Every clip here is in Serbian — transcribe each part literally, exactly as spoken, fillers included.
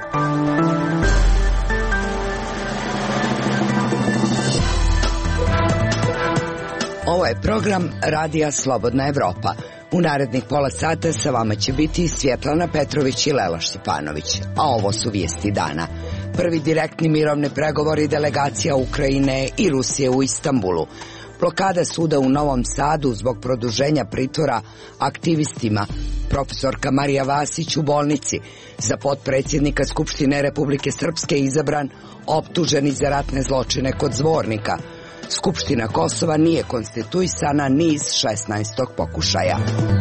Ovo je program Radija Slobodna Evropa. U narednih pola sata sa vama će biti Svjetlana Petrović i Lela Štipanović. A ovo su vijesti dana. Prvi direktni mirovni pregovori delegacija Ukrajine i Rusije u Istanbulu. Blokada suda u Novom Sadu zbog produženja pritvora aktivistima. Profesorka Marija Vasić u bolnici. Za potpredsjednika Skupštine Republike Srpske izabran optuženi za ratne zločine kod Zvornika. Skupština Kosova nije konstituisana ni iz šesnaestog pokušaja.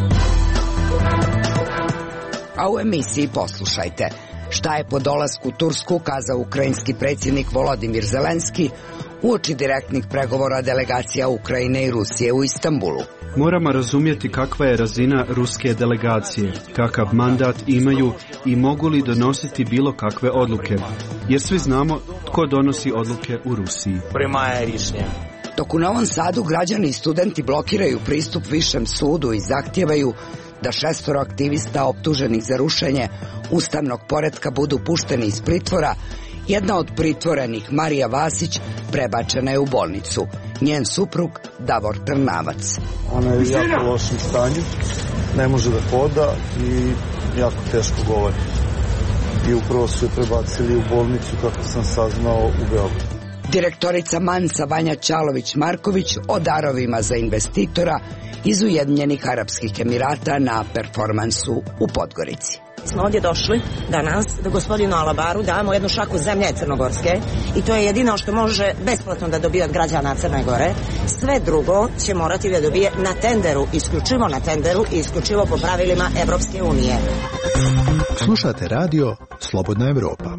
A u emisiji poslušajte šta je po dolasku u Tursku kazao ukrajinski predsjednik Volodimir Zelenski uoči direktnih pregovora delegacija Ukrajine i Rusije u Istanbulu. Moramo razumjeti kakva je razina ruske delegacije, kakav mandat imaju i mogu li donositi bilo kakve odluke, jer svi znamo tko donosi odluke u Rusiji. Dok u Novom Sadu građani i studenti blokiraju pristup višem sudu i zahtijevaju da šestoro aktivista optuženih za rušenje ustavnog poretka budu pušteni iz pritvora, jedna od pritvorenih, Marija Vasić, prebačena je u bolnicu. Njen suprug Davor Trnavac. Ona je u jako lošem stanju, ne može da hoda i jako teško govori. I upravo su je prebacili u bolnicu, kako sam saznao, u Beogradu. Direktorica Mansa Vanja Čalović-Marković o darovima za investitora iz Ujedinjenih Arapskih Emirata na performansu u Podgorici. Smo ovdje došli danas da gospodinu Alabaru damo jednu šaku zemlje crnogorske i to je jedino što može besplatno da dobije od građana Crne Gore. Sve drugo će morati da dobije na tenderu, isključivo na tenderu i isključivo po pravilima Evropske unije. Slušate radio Slobodna Evropa.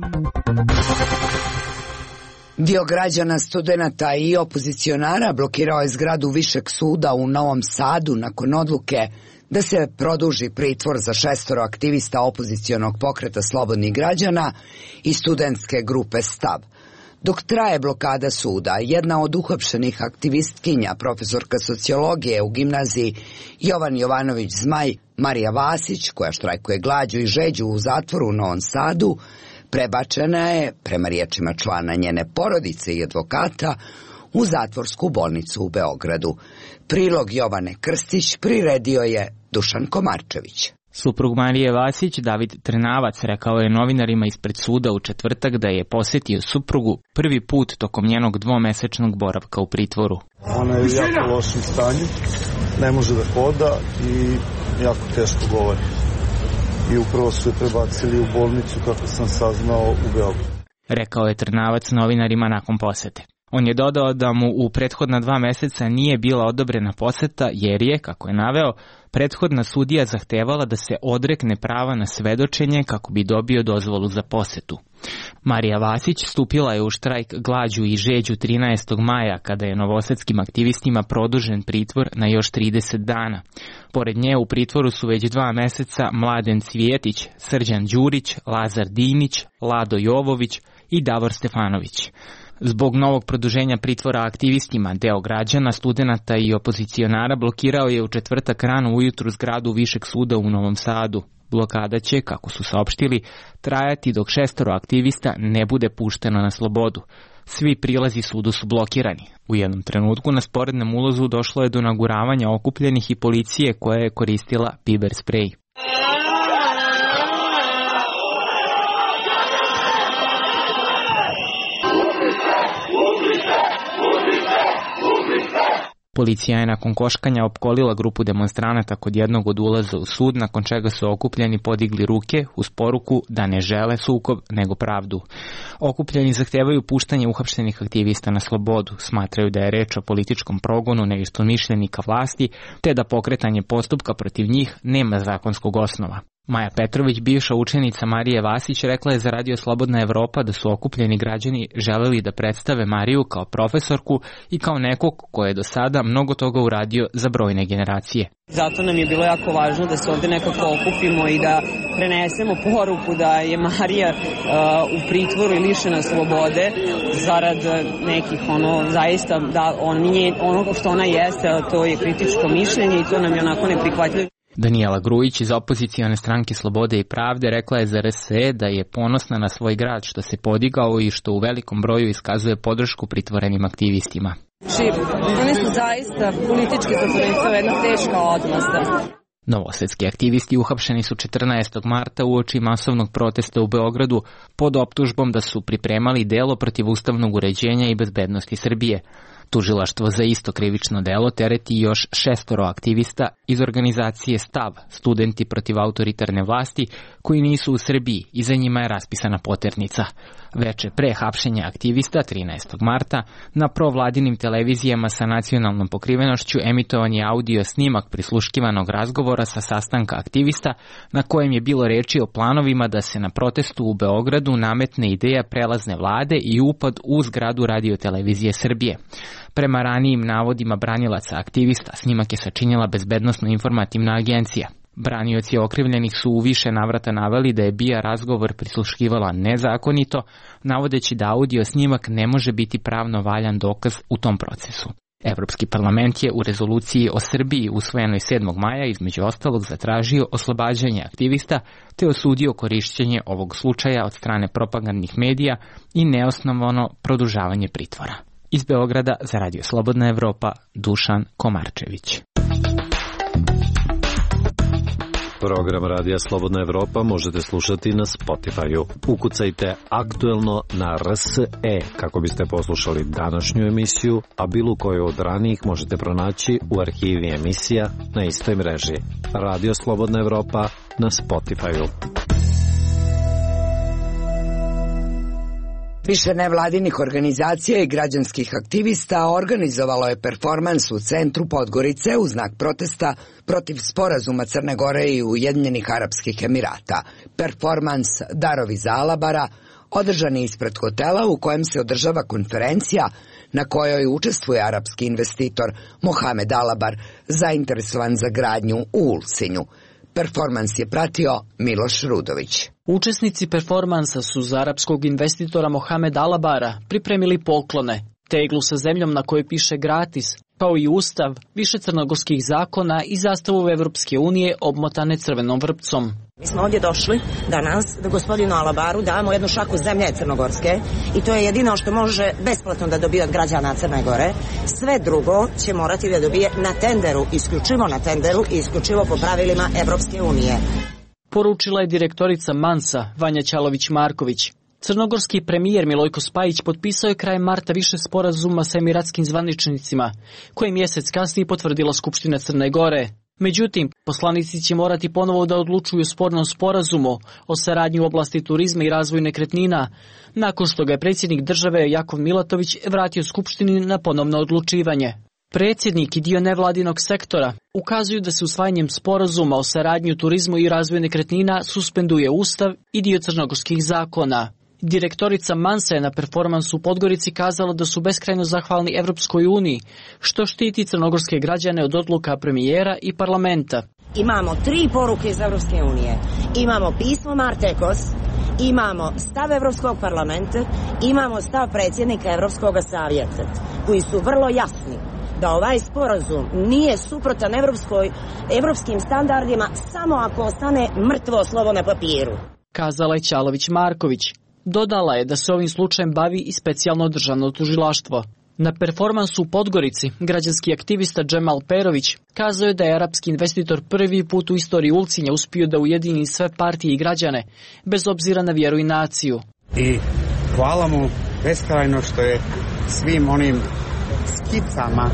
Dio građana, studenata i opozicionara blokirao je zgradu Višeg suda u Novom Sadu nakon odluke da se produži pritvor za šestoro aktivista opozicionog pokreta Slobodnih građana i studentske grupe Stav. Dok traje blokada suda, jedna od uhapšenih aktivistkinja, profesorka sociologije u gimnaziji Jovan Jovanović Zmaj, Marija Vasić, koja štrajkuje glađu i žeđu u zatvoru u Novom Sadu, prebačena je, prema riječima člana njene porodice i advokata, u zatvorsku bolnicu u Beogradu. Prilog Jovane Krstić priredio je Dušan Komarčević. Suprug Marije Vasić, David Trnavac, rekao je novinarima ispred suda u četvrtak da je posjetio suprugu prvi put tokom njenog dvomesečnog boravka u pritvoru. Ona je u jako lošem stanju, ne može da hoda i jako teško govori. I upravo su je prebacili u bolnicu, kako sam saznao, u Beogradu. Rekao je Trnavac novinarima nakon posete. On je dodao da mu u prethodna dva meseca nije bila odobrena poseta jer je, kako je naveo, prethodna sudija zahtevala da se odrekne prava na svedočenje kako bi dobio dozvolu za posetu. Marija Vasić stupila je u štrajk glađu i žeđu trinaestog maja kada je novosadskim aktivistima produžen pritvor na još trideset dana. Pored nje u pritvoru su već dva meseca Mladen Cvijetić, Srđan Đurić, Lazar Dinić, Lado Jovović i Davor Stefanović. Zbog novog produženja pritvora aktivistima, deo građana, studenata i opozicionara blokirao je u četvrtak rano ujutru zgradu Višeg suda u Novom Sadu. Blokada će, kako su saopštili, trajati dok šestoro aktivista ne bude pušteno na slobodu. Svi prilazi sudu su blokirani. U jednom trenutku na sporednom ulazu došlo je do naguravanja okupljenih i policije koja je koristila piber sprej. Policija je nakon koškanja opkolila grupu demonstranata kod jednog od ulaza u sud, nakon čega su okupljeni podigli ruke uz poruku da ne žele sukob nego pravdu. Okupljeni zahtevaju puštanje uhapštenih aktivista na slobodu, smatraju da je reč o političkom progonu neistomišljenika vlasti, te da pokretanje postupka protiv njih nema zakonskog osnova. Maja Petrović, bivša učenica Marije Vasić, rekla je za Radio Slobodna Evropa da su okupljeni građani želeli da predstave Mariju kao profesorku i kao nekog ko je do sada mnogo toga uradio za brojne generacije. Zato nam je bilo jako važno da se ovdje nekako okupimo i da prenesemo poruku da je Marija uh, u pritvoru i lišena slobode zarad nekih ono zaista da on nije ono što ona jeste, to je kritičko mišljenje i to nam je onako neprihvatljivo. Danijela Grujić iz opozicione stranke Slobode i pravde rekla je za R S E da je ponosna na svoj grad što se podigao i što u velikom broju iskazuje podršku pritvorenim aktivistima. Oni su zaista politički zatvorenici, jedna teška odmazda. Novosadski aktivisti uhapšeni su četrnaestog marta uoči masovnog protesta u Beogradu pod optužbom da su pripremali delo protiv ustavnog uređenja i bezbednosti Srbije. Tužilaštvo za isto krivično delo tereti još šestoro aktivista iz organizacije Stav, studenti protiv autoritarne vlasti, koji nisu u Srbiji i za njima je raspisana poternica. Veče pre hapšenja aktivista, trinaestog marta, na provladinim televizijama sa nacionalnom pokrivenošću emitovan je audio snimak prisluškivanog razgovora sa sastanka aktivista na kojem je bilo reči o planovima da se na protestu u Beogradu nametne ideja prelazne vlade i upad u zgradu Radio-televizije Srbije. Prema ranijim navodima branilaca aktivista, snimak je sačinjela Bezbednosno-informativna agencija. Branioci okrivljenih su u više navrata naveli da je B I A razgovor prisluškivala nezakonito, navodeći da audio snimak ne može biti pravno valjan dokaz u tom procesu. Evropski parlament je u rezoluciji o Srbiji usvojenoj sedmog maja između ostalog zatražio oslobađanje aktivista te osudio korišćenje ovog slučaja od strane propagandnih medija i neosnovano produžavanje pritvora. Iz Beograda za Radio Slobodna Evropa, Dušan Komarčević. Program Radija Slobodna Evropa možete slušati na Spotify-u. Ukucajte aktuelno na R S E kako biste poslušali današnju emisiju, a bilo koju od ranijih možete pronaći u arhivi emisija na istoj mreži. Radio Slobodna Evropa na Spotify-u. Više nevladinih organizacija i građanskih aktivista organizovalo je performans u centru Podgorice u znak protesta protiv sporazuma Crne Gore i Ujedinjenih Arapskih Emirata. Performans Darovi za Alabara održan je ispred hotela u kojem se održava konferencija na kojoj učestvuje arapski investitor Mohamed Alabar, zainteresovan za gradnju u Ulcinju. Performans je pratio Miloš Rudović. Učesnici performansa su za arapskog investitora Mohamed Alabara pripremili poklone, teglu sa zemljom na kojoj piše gratis, kao i ustav, više crnogorskih zakona i zastavu Evropske unije obmotane crvenom vrpcom. Mi smo ovdje došli danas da gospodinu Alabaru damo jednu šaku zemlje crnogorske i to je jedino što može besplatno da dobije od građana Crne Gore. Sve drugo će morati da dobije na tenderu, isključivo na tenderu i isključivo po pravilima Evropske unije. Poručila je direktorica Mansa, Vanja Ćalović-Marković. Crnogorski premijer Milojko Spajić potpisao je krajem marta više sporazuma sa emiratskim zvaničnicima, koji mjesec kasnije potvrdila Skupština Crne Gore. Međutim, poslanici će morati ponovo da odlučuju o spornom sporazumu o saradnji u oblasti turizma i razvoju nekretnina, nakon što ga je predsjednik države Jakov Milatović vratio Skupštini na ponovno odlučivanje. Predsjednik i dio nevladinog sektora ukazuju da se usvajanjem sporazuma o saradnji u turizmu i razvoju nekretnina suspenduje ustav i dio crnogorskih zakona. Direktorica Mansa je na performansu u Podgorici kazala da su beskrajno zahvalni Evropskoj uniji, što štiti crnogorske građane od odluka premijera i parlamenta. Imamo tri poruke iz Evropske unije. Imamo pismo Martekos, imamo stav Evropskog parlamenta, imamo stav predsjednika Evropskog savjeta, koji su vrlo jasni da ovaj sporazum nije suprotan evropskoj, evropskim standardima samo ako ostane mrtvo slovo na papiru. Kazala je Ćalović-Marković. Dodala je da se ovim slučajem bavi i specijalno državno tužilaštvo. Na performansu u Podgorici građanski aktivista Džemal Perović kazao je da je arapski investitor prvi put u istoriji Ulcinja uspio da ujedini sve partije i građane, bez obzira na vjeru i naciju. I hvala mu beskrajno što je svim onim skicama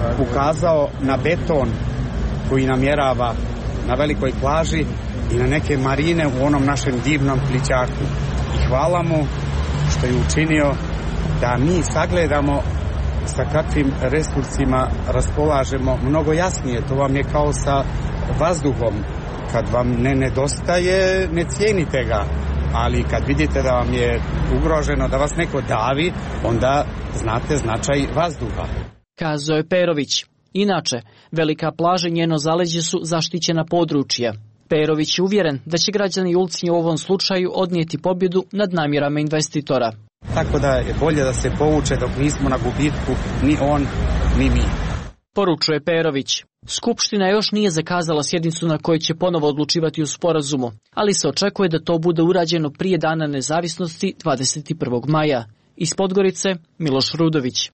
ukazao na beton koji namjerava na velikoj plaži i na neke marine u onom našem divnom Plićaku. I hvala mu što je učinio da mi sagledamo sa kakvim resursima raspolažemo mnogo jasnije. To vam je kao sa vazduhom. Kad vam ne nedostaje, ne cijenite ga. Ali kad vidite da vam je ugroženo, da vas neko davi, onda znate značaj vazduha. Kazao je Perović. Inače, velika plaža i njeno zaleđe su zaštićena područja. Perović je uvjeren da će građani Ulcinja u ovom slučaju odnijeti pobjedu nad namjerama investitora. Tako da je bolje da se povuče dok nismo na gubitku ni on, ni mi. Poručuje Perović. Skupština još nije zakazala sjednicu na kojoj će ponovo odlučivati o sporazumu, ali se očekuje da to bude urađeno prije Dana nezavisnosti dvadeset prvog maja. Iz Podgorice, Miloš Rudović.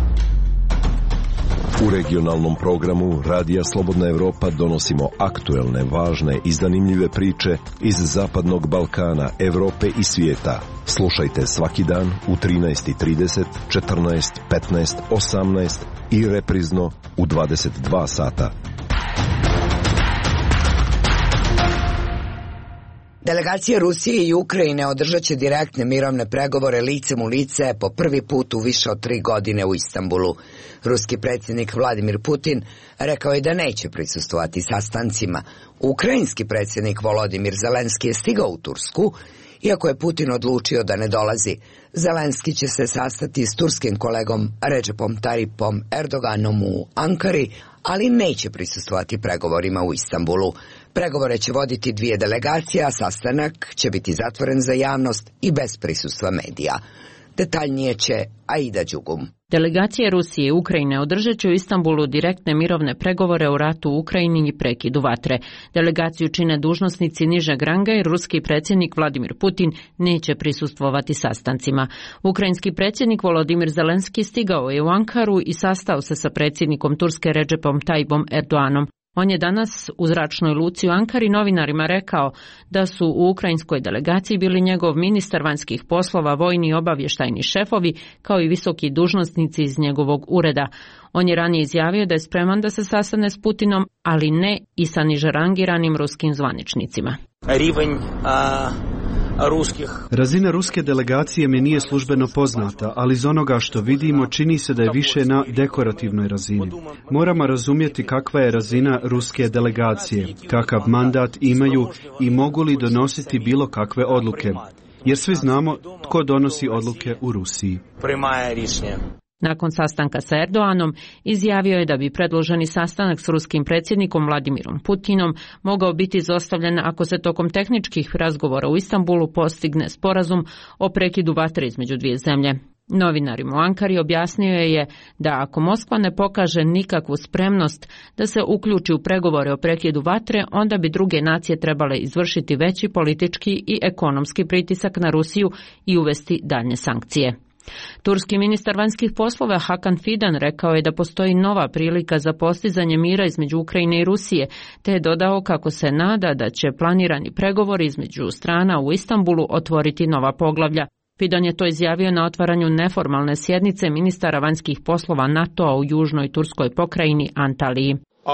U regionalnom programu Radija Slobodna Evropa donosimo aktuelne, važne i zanimljive priče iz Zapadnog Balkana, Evrope i svijeta. Slušajte svaki dan u trinaest i trideset, četrnaest, petnaest, osamnaest i reprizno u dvadeset dva sata. Delegacije Rusije i Ukrajine održat će direktne mirovne pregovore licem u lice po prvi put u više od tri godine u Istanbulu. Ruski predsjednik Vladimir Putin rekao je da neće prisustvovati sastancima. Ukrajinski predsjednik Volodimir Zelenski je stigao u Tursku, iako je Putin odlučio da ne dolazi. Zelenski će se sastati s turskim kolegom Recepom Tayyipom Erdoganom u Ankari, ali neće prisustvovati pregovorima u Istanbulu. Pregovore će voditi dvije delegacije, a sastanak će biti zatvoren za javnost i bez prisustva medija. Detaljnije će Aida Đugum. Delegacije Rusije i Ukrajine održat će u Istanbulu direktne mirovne pregovore o ratu u Ukrajini i prekidu vatre. Delegaciju čine dužnosnici nižeg ranga i ruski predsjednik Vladimir Putin neće prisustvovati sastancima. Ukrajinski predsjednik Volodimir Zelenski stigao je u Ankaru i sastao se sa predsjednikom Turske Recepom Tayyipom Erdoganom. On je danas u zračnoj luci u Ankari novinarima rekao da su u ukrajinskoj delegaciji bili njegov ministar vanjskih poslova, vojni i obavještajni šefovi, kao i visoki dužnosnici iz njegovog ureda. On je ranije izjavio da je spreman da se sastane s Putinom, ali ne i sa nižerangiranim ruskim zvaničnicima. Rivanj, a... Razina ruske delegacije mi nije službeno poznata, ali iz onoga što vidimo čini se da je više na dekorativnoj razini. Moramo razumjeti kakva je razina ruske delegacije, kakav mandat imaju i mogu li donositi bilo kakve odluke, jer svi znamo tko donosi odluke u Rusiji. Nakon sastanka sa Erdoganom izjavio je da bi predloženi sastanak s ruskim predsjednikom Vladimirom Putinom mogao biti izostavljen ako se tokom tehničkih razgovora u Istanbulu postigne sporazum o prekidu vatre između dvije zemlje. Novinarima u Ankari objasnio je da ako Moskva ne pokaže nikakvu spremnost da se uključi u pregovore o prekidu vatre, onda bi druge nacije trebale izvršiti veći politički i ekonomski pritisak na Rusiju i uvesti daljnje sankcije. Turski ministar vanjskih poslova Hakan Fidan rekao je da postoji nova prilika za postizanje mira između Ukrajine i Rusije, te je dodao kako se nada da će planirani pregovori između strana u Istanbulu otvoriti nova poglavlja. Fidan je to izjavio na otvaranju neformalne sjednice ministara vanjskih poslova NATO-a u južnoj turskoj pokrajini Antaliji.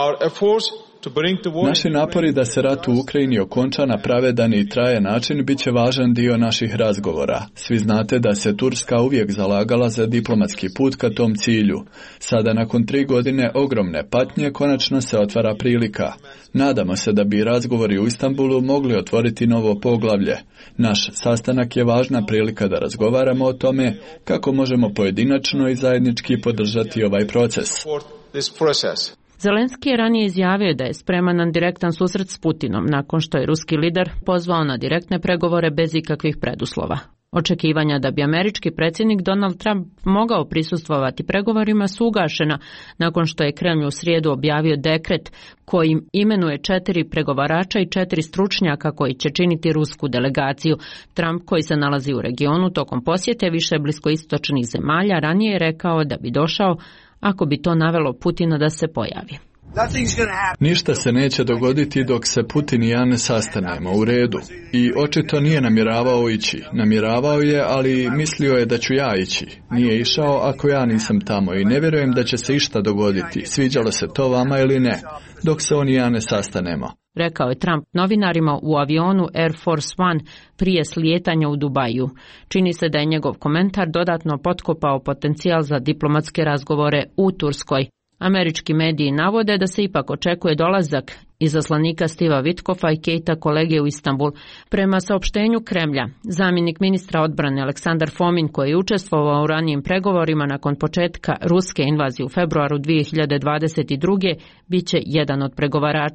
Naši napori da se rat u Ukrajini okonča na pravedan i trajan način bit će važan dio naših razgovora. Svi znate da se Turska uvijek zalagala za diplomatski put ka tom cilju. Sada, nakon tri godine ogromne patnje, konačno se otvara prilika. Nadamo se da bi razgovori u Istanbulu mogli otvoriti novo poglavlje. Naš sastanak je važna prilika da razgovaramo o tome kako možemo pojedinačno i zajednički podržati ovaj proces. Zelenski je ranije izjavio da je spreman na direktan susret s Putinom nakon što je ruski lider pozvao na direktne pregovore bez ikakvih preduslova. Očekivanja da bi američki predsjednik Donald Trump mogao prisustvovati pregovorima su ugašena nakon što je Kremlj u srijedu objavio dekret kojim imenuje četiri pregovarača i četiri stručnjaka koji će činiti rusku delegaciju. Trump, koji se nalazi u regionu tokom posjete više bliskoistočnih zemalja, ranije je rekao da bi došao ako bi to navelo Putina da se pojavi. Ništa se neće dogoditi dok se Putin i ja ne sastanemo u redu. I očito nije namjeravao ići. Namjeravao je, ali mislio je da ću ja ići. Nije išao ako ja nisam tamo i ne vjerujem da će se išta dogoditi. Sviđalo se to vama ili ne, dok se on i ja ne sastanemo. Rekao je Trump novinarima u avionu Air Force One prije slijetanja u Dubaju. Čini se da je njegov komentar dodatno potkopao potencijal za diplomatske razgovore u Turskoj. Američki mediji navode da se ipak očekuje dolazak izaslanika Stiva Witkoffa i Kejta Kolege u Istanbul. Prema saopštenju Kremlja, zamjenik ministra odbrane Aleksandar Fomin, koji je učestvovao u ranijim pregovorima nakon početka ruske invazije u februaru dvije hiljade dvadeset druge, bit će jedan od pregovarača.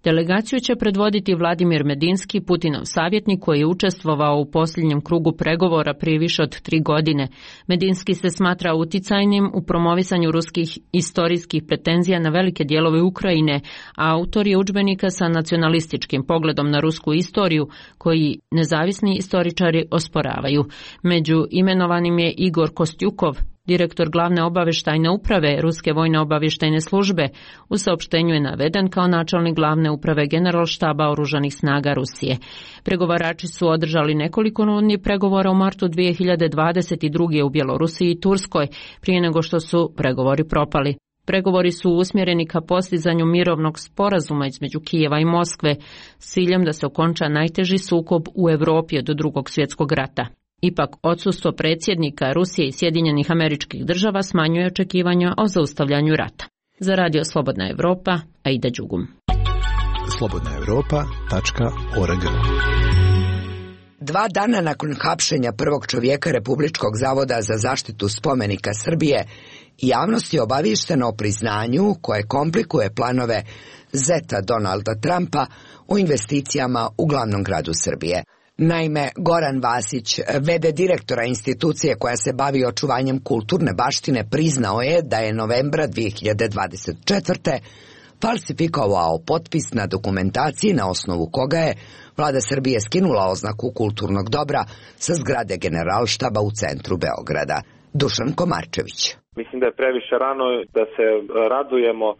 Delegaciju će predvoditi Vladimir Medinski, Putinov savjetnik koji je učestvovao u posljednjem krugu pregovora prije više od tri godine. Medinski se smatra uticajnim u promovisanju ruskih istorijskih pretenzija na velike dijelove Ukrajine, a autor je udžbenika sa nacionalističkim pogledom na rusku istoriju koji nezavisni istoričari osporavaju. Među imenovanim je Igor Kostjukov, direktor glavne obavještajne uprave Ruske vojne obavještajne službe. U saopštenju je naveden kao načelnik glavne uprave Generalštaba oružanih snaga Rusije. Pregovarači su održali nekoliko rundnih pregovora u martu dvije hiljade dvadeset druge u Bjelorusiji i Turskoj, prije nego što su pregovori propali. Pregovori su usmjereni ka postizanju mirovnog sporazuma između Kijeva i Moskve s ciljem da se okonča najteži sukob u Europi od drugog svjetskog rata. Ipak, odsustvo predsjednika Rusije i Sjedinjenih Američkih Država smanjuje očekivanja o zaustavljanju rata. Za Radio Slobodna Evropa, Aida Đugum. slobodna evropa tačka org. Dva dana nakon hapšenja prvog čovjeka Republičkog zavoda za zaštitu spomenika Srbije, javnost je obaviještena o priznanju koje komplikuje planove zeta Donalda Trumpa o investicijama u glavnom gradu Srbije. Naime, Goran Vasić, v d direktora institucije koja se bavi očuvanjem kulturne baštine, priznao je da je novembra dvije hiljade dvadeset četvrte. falsifikovao potpis na dokumentaciji na osnovu koga je Vlada Srbije skinula oznaku kulturnog dobra sa zgrade Generalštaba u centru Beograda. Dušan Komarčević. Mislim da je previše rano da se radujemo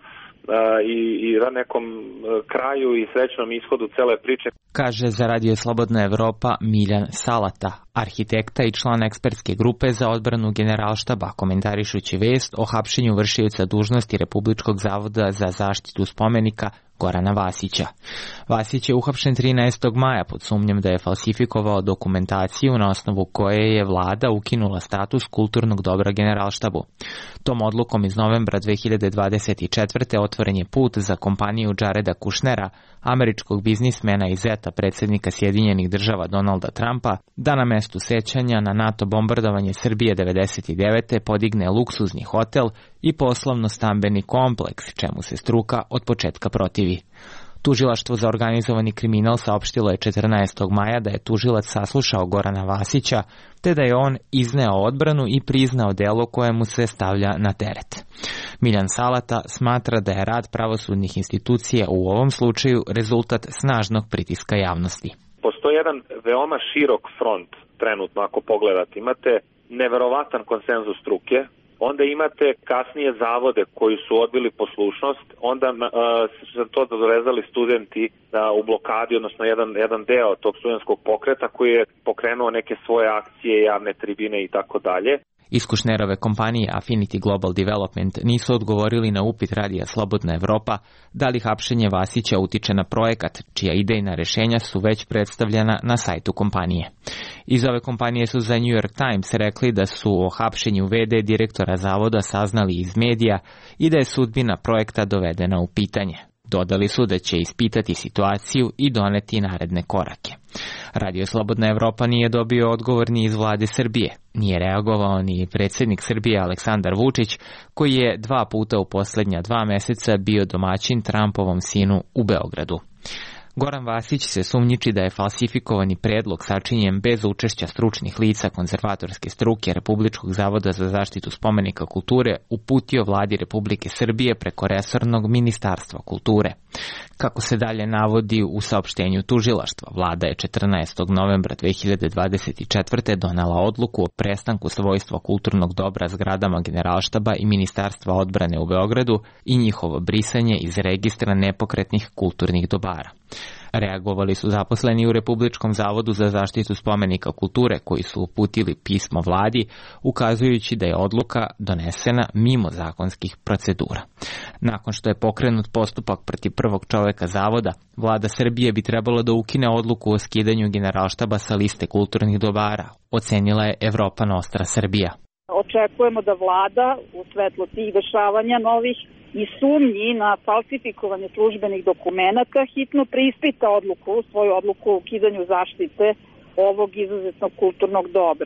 i, i nekom kraju i srećnom ishodu cele priče. Kaže za Radio Slobodna Evropa Miljan Salata, arhitekta i član ekspertske grupe za odbranu Generalštaba, komentarišući vest o hapšenju vršioca dužnosti Republičkog zavoda za zaštitu spomenika Gorana Vasića. Vasić je uhapšen trinaestog maja pod sumnjom da je falsifikovao dokumentaciju na osnovu koje je vlada ukinula status kulturnog dobra Generalštabu. Tom odlukom iz novembra dve hiljade dvadeset četvrte otvoren je put za kompaniju Jareda Kushnera, američkog biznismena i zeta predsjednika Sjedinjenih Država Donalda Trumpa, da na mestu sećanja na NATO bombardovanje Srbije devedeset devete podigne luksuzni hotel i poslovno-stambeni kompleks, čemu se struka od početka protivi. Tužilaštvo za organizovani kriminal saopštilo je četrnaestog maja da je tužilac saslušao Gorana Vasića, te da je on izneo odbranu i priznao delo kojemu se stavlja na teret. Miljan Salata smatra da je rad pravosudnih institucija u ovom slučaju rezultat snažnog pritiska javnosti. Postoji jedan veoma širok front trenutno, ako pogledate. Imate neverovatan konsenzus struke, onda imate kasnije zavode koji su odbili poslušnost, onda uh, su to dodorezali studenti uh, u blokadi, odnosno jedan, jedan deo tog studentskog pokreta koji je pokrenuo neke svoje akcije, javne tribine i tako dalje. Iz Kushnerove kompanije Affinity Global Development nisu odgovorili na upit Radija Slobodna Evropa da li hapšenje Vasića utiče na projekat, čija idejna rešenja su već predstavljena na sajtu kompanije. Iz ove kompanije su za New York Times rekli da su o hapšenju v d direktora zavoda saznali iz medija i da je sudbina projekta dovedena u pitanje. Dodali su da će ispitati situaciju i doneti naredne korake. Radio Slobodna Evropa nije dobio odgovor ni iz vlade Srbije. Nije reagovao ni predsjednik Srbije Aleksandar Vučić, koji je dva puta u posljednja dva mjeseca bio domaćin Trumpovom sinu u Beogradu. Goran Vasić se sumnjiči da je falsifikovani predlog sačinjen bez učešća stručnih lica konzervatorske struke Republičkog zavoda za zaštitu spomenika kulture uputio vladi Republike Srbije preko resornog ministarstva kulture. Kako se dalje navodi u saopštenju tužilaštva, vlada je četrnaestog novembra dve hiljade dvadeset četvrte donela odluku o prestanku svojstva kulturnog dobra zgradama Generalštaba i Ministarstva odbrane u Beogradu i njihovo brisanje iz registra nepokretnih kulturnih dobara. Reagovali su zaposleni u Republičkom zavodu za zaštitu spomenika kulture koji su uputili pismo vladi ukazujući da je odluka donesena mimo zakonskih procedura. Nakon što je pokrenut postupak protiv prvog čoveka zavoda, vlada Srbije bi trebalo da ukine odluku o skidanju Generalštaba sa liste kulturnih dobara, ocenila je Evropa Nostra Srbija. Očekujemo da vlada u svetlu tih dešavanja novih i sumnji na falsifikovanje službenih dokumenata hitno preispita odluku, svoju odluku o ukidanju zaštite ovog izuzetnog kulturnog dobra.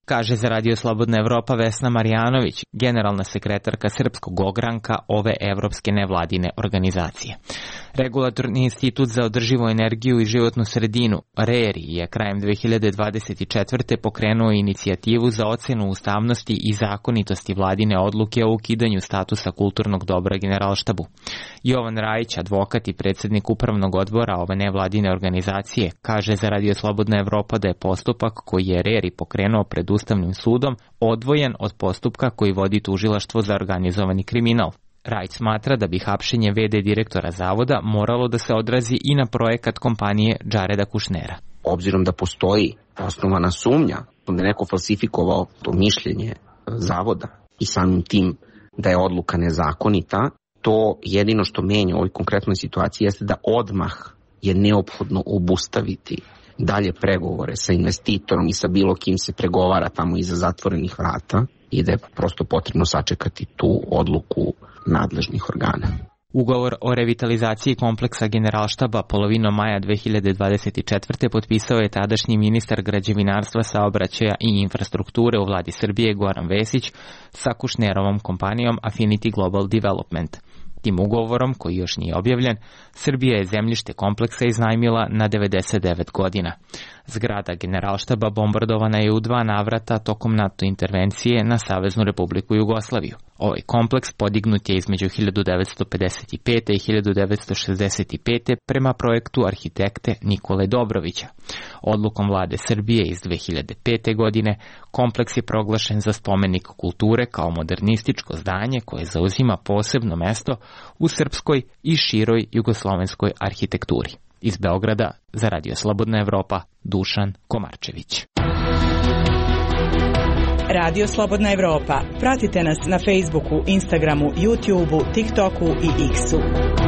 kaže za Radio Slobodna Evropa Vesna Marjanović, generalna sekretarka Srpskog ogranka ove evropske nevladine organizacije. Regulatorni institut za održivu energiju i životnu sredinu, R E R I, je krajem dve hiljade dvadeset četvrte. pokrenuo inicijativu za ocenu ustavnosti i zakonitosti vladine odluke o ukidanju statusa kulturnog dobra Generalštabu. Jovan Rajić, advokat i predsednik upravnog odbora ove nevladine organizacije, kaže za Radio Slobodna Evropa da je postupak koji je R E R I pokrenuo pred Ustavnim sudom odvojen od postupka koji vodi tužilaštvo za organizovani kriminal. Rajić smatra da bi hapšenje ve de direktora zavoda moralo da se odrazi i na projekat kompanije Džareda Kušnera. Obzirom da postoji osnovana sumnja da je neko falsifikovao to mišljenje zavoda i samim tim da je odluka nezakonita, to jedino što menja u ovoj konkretnoj situaciji jeste da odmah je neophodno obustaviti dalje pregovore sa investitorom i sa bilo kim se pregovara tamo iza zatvorenih vrata i da je prosto potrebno sačekati tu odluku nadležnih organa. Ugovor o revitalizaciji kompleksa Generalštaba polovinom maja dve hiljade dvadeset četvrte. potpisao je tadašnji ministar građevinarstva, saobraćaja i infrastrukture u vladi Srbije Goran Vesić sa Kušnerovom kompanijom Affinity Global Development. Tim ugovorom, koji još nije objavljen, Srbija je zemljište kompleksa iznajmila na devedeset devet godina. Zgrada Generalštaba bombardovana je u dva navrata tokom NATO intervencije na Saveznu Republiku Jugoslaviju. Ovaj kompleks podignut je između hiljadu devetsto pedeset pete. i hiljadu devetsto šezdeset pete. prema projektu arhitekte Nikole Dobrovića. Odlukom vlade Srbije iz dve hiljade pete. godine kompleks je proglašen za spomenik kulture kao modernističko zdanje koje zauzima posebno mesto u srpskoj i široj jugoslovenskoj arhitekturi. Iz Beograda za Radio Slobodna Evropa, Dušan Komarčević. Radio Slobodna Evropa. Pratite nas na Facebooku, Instagramu, YouTubeu, TikToku i X-u.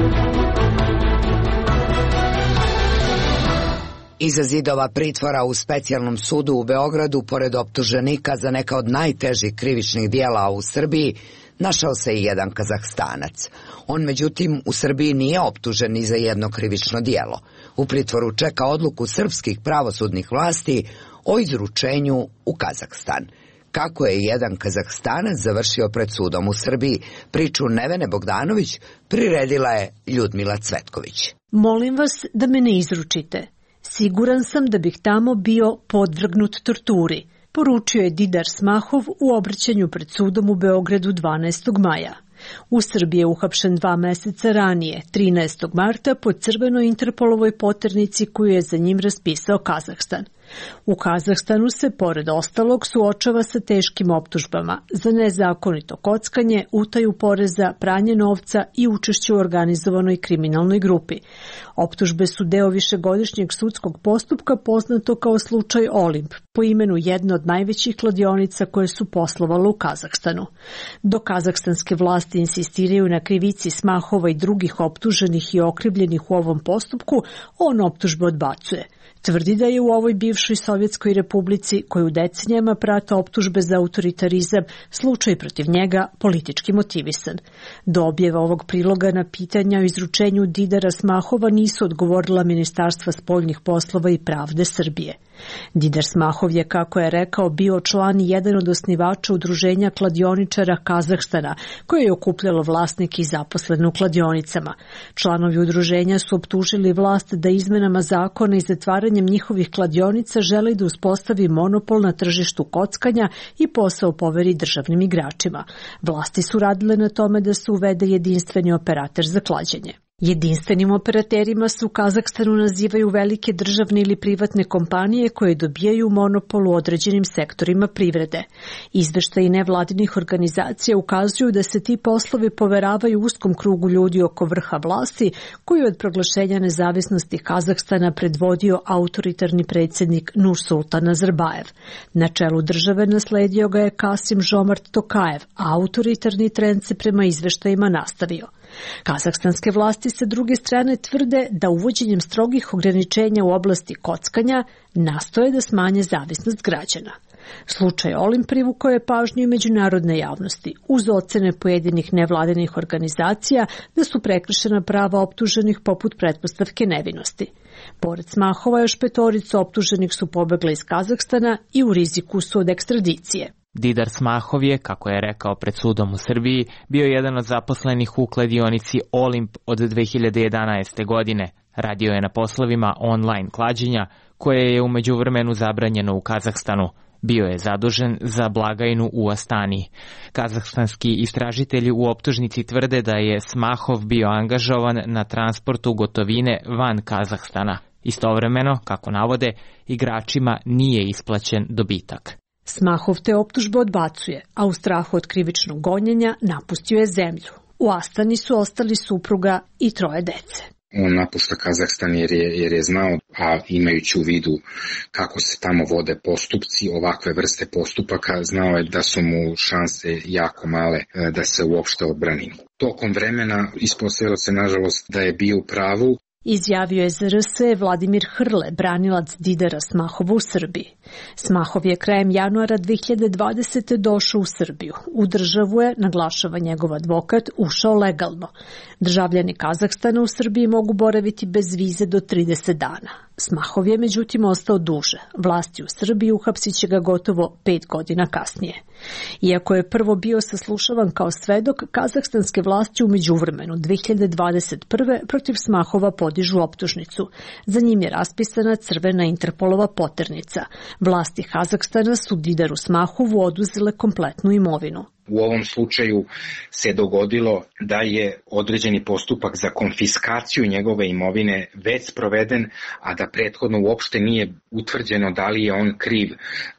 Iza zidova pritvora u specijalnom sudu u Beogradu, pored optuženika za neka od najtežih krivičnih dijela u Srbiji, našao se i jedan Kazahstanac. On, međutim, u Srbiji nije optužen ni za jedno krivično dijelo. U pritvoru čeka odluku srpskih pravosudnih vlasti o izručenju u Kazahstan. Kako je jedan Kazahstanac završio pred sudom u Srbiji, priču Nevene Bogdanović priredila je Ljudmila Cvetković. Molim vas da me ne izručite. Siguran sam da bih tamo bio podvrgnut torturi, poručio je Didar Smahov u obraćanju pred sudom u Beogradu dvanaestog maja. U Srbiji je uhapšen dva meseca ranije, trinaestog marta, po crvenoj Interpolovoj poternici koju je za njim raspisao Kazahstan. U Kazahstanu se, pored ostalog, suočava sa teškim optužbama za nezakonito kockanje, utaju poreza, pranje novca i učešće u organizovanoj kriminalnoj grupi. Optužbe su deo višegodišnjeg sudskog postupka poznato kao slučaj Olimp, po imenu jedne od najvećih kladionica koje su poslovale u Kazahstanu. Dok kazahstanske vlasti insistiraju na krivici Smahova i drugih optuženih i okrivljenih u ovom postupku, on optužbe odbacuje. Tvrdi da je u ovoj bivšoj Sovjetskoj republici, koju decenijama prate optužbe za autoritarizam, slučaj protiv njega politički motivisan. Do objave ovog priloga na pitanja o izručenju Didara Smahova nisu odgovorila Ministarstva spoljnih poslova i pravde Srbije. Didar Smahov je, kako je rekao, bio član i jedan od osnivača udruženja kladioničara Kazahstana, koje je okupljalo vlasnike i zaposlene u kladionicama. Članovi udruženja su optužili vlast da izmenama zakona i zatvaranjem njihovih kladionica želi da uspostavi monopol na tržištu kockanja i posao poveri državnim igračima. Vlasti su radile na tome da se uvede jedinstveni operater za klađenje. Jedinstvenim operaterima se u Kazahstanu nazivaju velike državne ili privatne kompanije koje dobijaju monopol u određenim sektorima privrede. Izveštaji nevladinih organizacija ukazuju da se ti poslovi poveravaju uskom krugu ljudi oko vrha vlasti, koji od proglašenja nezavisnosti Kazahstana predvodio autoritarni predsjednik Nursultan Nazarbajev. Na čelu države nasledio ga je Kasim Žomart Tokajev, a autoritarni trend se prema izveštajima nastavio. Kazahstanske vlasti sa druge strane tvrde da uvođenjem strogih ograničenja u oblasti kockanja nastoje da smanje zavisnost građana. Slučaj Olimp privukao je pažnju međunarodne javnosti, uz ocene pojedinih nevladinih organizacija da su prekršena prava optuženih poput pretpostavke nevinosti. Pored Smahova još petorica optuženih su pobegla iz Kazahstana i u riziku su od ekstradicije. Didar Smahov je, kako je rekao pred sudom u Srbiji, bio jedan od zaposlenih u kladionici Olimp od dve hiljade jedanaeste. godine. Radio je na poslovima online klađenja, koje je u međuvremenu zabranjeno u Kazahstanu. Bio je zadužen za blagajnu u Astani. Kazahstanski istražitelji u optužnici tvrde da je Smahov bio angažovan na transportu gotovine van Kazahstana. Istovremeno, kako navode, igračima nije isplaćen dobitak. Smahov te optužbe odbacuje, a u strahu od krivičnog gonjenja napustio je zemlju. U Astani su ostali supruga i troje dece. On napušta Kazahstan jer je, jer je znao, a imajući u vidu kako se tamo vode postupci, ovakve vrste postupaka, znao je da su mu šanse jako male da se uopšte odbrani. Tokom vremena ispostavilo se nažalost da je bio u pravu. Izjavio je za R S E Vladimir Hrle, branilac Didara Smahova u Srbiji. Smahov je krajem januara dve hiljade dvadesete. došao u Srbiju. U državu je, naglašava njegov advokat, ušao legalno. Državljani Kazahstana u Srbiji mogu boraviti bez vize do trideset dana. Smahov je međutim ostao duže. Vlasti u Srbiji uhapsit će ga gotovo pet godina kasnije. Iako je prvo bio saslušavan kao svedok, kazahstanske vlasti u međuvremenu dve hiljade dvadeset prve. protiv Smahova podižu optužnicu. Za njim je raspisana crvena Interpolova poternica. Vlasti Kazahstana su Didaru Smahovu oduzele kompletnu imovinu. U ovom slučaju se dogodilo da je određeni postupak za konfiskaciju njegove imovine već sproveden, a da prethodno uopšte nije utvrđeno da li je on kriv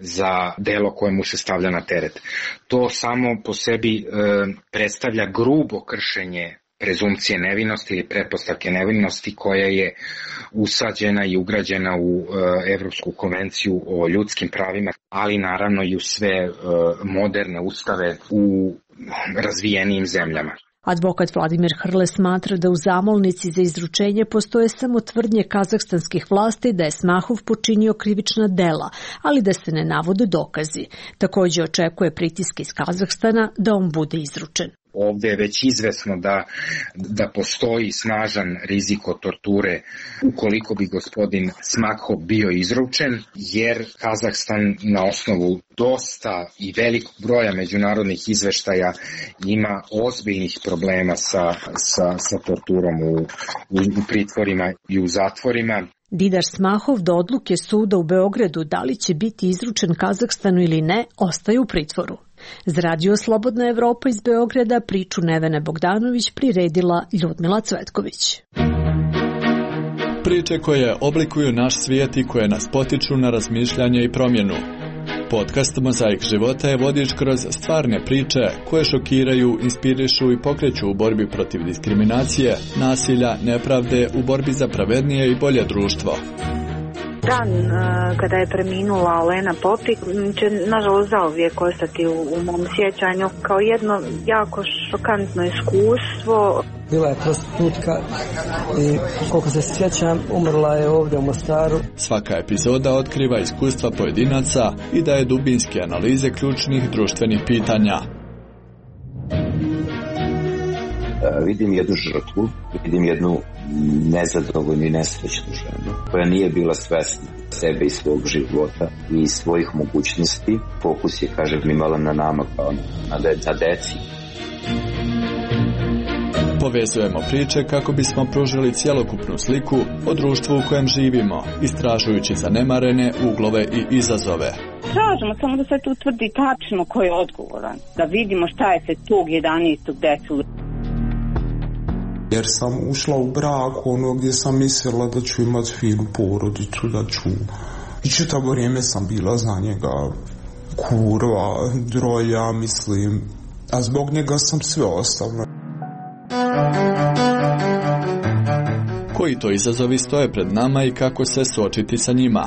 za delo koje mu se stavlja na teret. To samo po sebi e, predstavlja grubo kršenje prezumcije nevinosti ili pretpostavke nevinosti koja je usađena i ugrađena u e, Evropsku konvenciju o ljudskim pravima, ali naravno i u sve e, moderne ustave u razvijenijim zemljama. Advokat Vladimir Hrle smatra da u zamolnici za izručenje postoje samo tvrdnje kazahstanskih vlasti da je Smahov počinio krivična dela, ali da se ne navode dokazi. Također očekuje pritiske iz Kazahstana da on bude izručen. Ovdje je već izvesno da, da postoji snažan rizik od torture ukoliko bi gospodin Smahov bio izručen, jer Kazahstan na osnovu dosta i velikog broja međunarodnih izveštaja ima ozbiljnih problema sa, sa, sa torturom u, u, u pritvorima i u zatvorima. Didar Smahov do odluke suda u Beogradu da li će biti izručen Kazahstanu ili ne, ostaje u pritvoru. Za Radio Slobodna Evropa iz Beograda priču Nevene Bogdanović priredila Ljudmila Cvetković. Priče koje oblikuju naš svijet i koje nas potiču na razmišljanje i promjenu. Podcast Mozaik života je vodič kroz stvarne priče koje šokiraju, inspirišu i pokreću u borbi protiv diskriminacije, nasilja, nepravde, u borbi za pravednije i bolje društvo. Dan kada je preminula Olena Popik će nažalost zauvijek ostati u, u mom sjećanju kao jedno jako šokantno iskustvo. Bila je prostitutka i koliko se sjećam umrla je ovdje u Mostaru. Svaka epizoda otkriva iskustva pojedinaca i daje dubinske analize ključnih društvenih pitanja. Vidim jednu žrtvu, vidim jednu nezadovoljnu i nesrećnu ženu koja nije bila svesna sebe i svog života i svojih mogućnosti. Fokus je, kažem, imala na nama kao na, de, na deci. Povezujemo priče kako bismo pružili cjelokupnu sliku o društvu u kojem živimo, istražujući zanemarene uglove i izazove. Tražimo samo da se tu utvrdi tačno ko je odgovoran, da vidimo šta je se tog jedanaestog desilo. Jer sam ušla u brak ono gdje sam mislila da ću imati finu porodicu, da ću... I čitavo vrijeme sam bila za njega kurva, drolja, mislim, a zbog njega sam sve ostavila. Koji to izazovi stoje pred nama i kako se suočiti sa njima?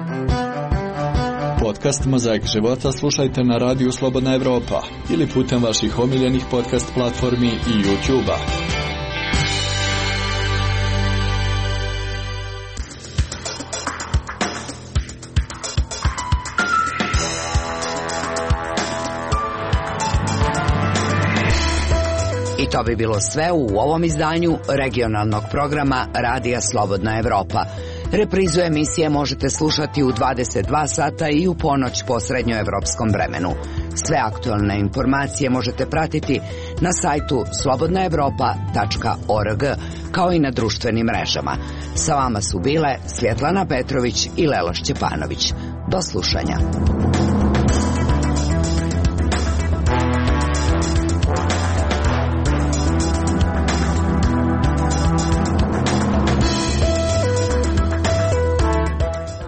Podcast Mozaik života slušajte na radiju Slobodna Evropa ili putem vaših omiljenih podcast platformi i YouTube-a. I to bi bilo sve u ovom izdanju regionalnog programa Radija Slobodna Evropa. Reprizu emisije možete slušati u dvadeset dva sata i u ponoć po srednjoevropskom vremenu. Sve aktualne informacije možete pratiti na sajtu slobodna evropa tačka org, kao i na društvenim mrežama. Sa vama su bile Svjetlana Petrović i Lela Šćepanović. Do slušanja.